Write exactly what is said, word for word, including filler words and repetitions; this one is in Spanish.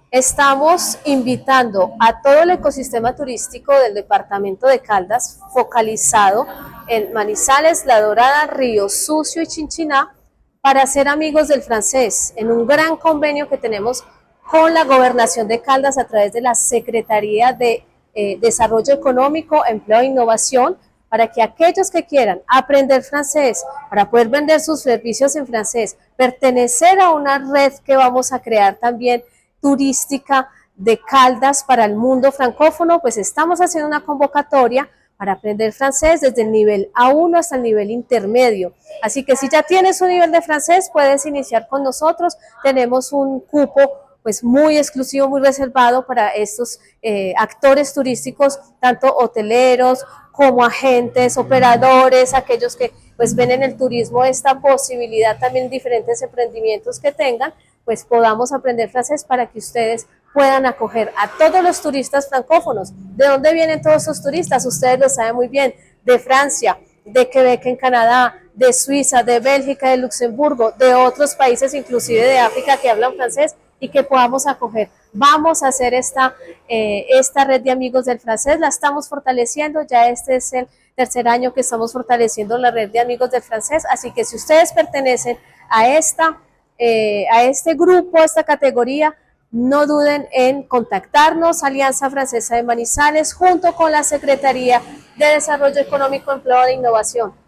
Estamos invitando a todo el ecosistema turístico del departamento de Caldas, focalizado en Manizales, La Dorada, Río Sucio y Chinchiná, para ser amigos del francés, en un gran convenio que tenemos con la Gobernación de Caldas a través de la Secretaría de eh, Desarrollo Económico, Empleo e Innovación, para que aquellos que quieran aprender francés, para poder vender sus servicios en francés, pertenecer a una red que vamos a crear también turística de Caldas para el mundo francófono, pues estamos haciendo una convocatoria para aprender francés desde el nivel A uno hasta el nivel intermedio. Así que si ya tienes un nivel de francés, puedes iniciar con nosotros. Tenemos un cupo pues muy exclusivo, muy reservado para estos eh, actores turísticos, tanto hoteleros como agentes, operadores, aquellos que pues ven en el turismo esta posibilidad, también diferentes emprendimientos que tengan, pues podamos aprender francés para que ustedes puedan acoger a todos los turistas francófonos. ¿De dónde vienen todos esos turistas? Ustedes lo saben muy bien, de Francia, de Quebec en Canadá, de Suiza, de Bélgica, de Luxemburgo, de otros países, inclusive de África, que hablan francés y que podamos acoger. Vamos a hacer esta, eh, esta red de amigos del francés, la estamos fortaleciendo, ya este es el tercer año que estamos fortaleciendo la red de amigos del francés, así que si ustedes pertenecen a esta Eh, a este grupo, a esta categoría, no duden en contactarnos, Alianza Francesa de Manizales, junto con la Secretaría de Desarrollo Económico, Empleo e Innovación.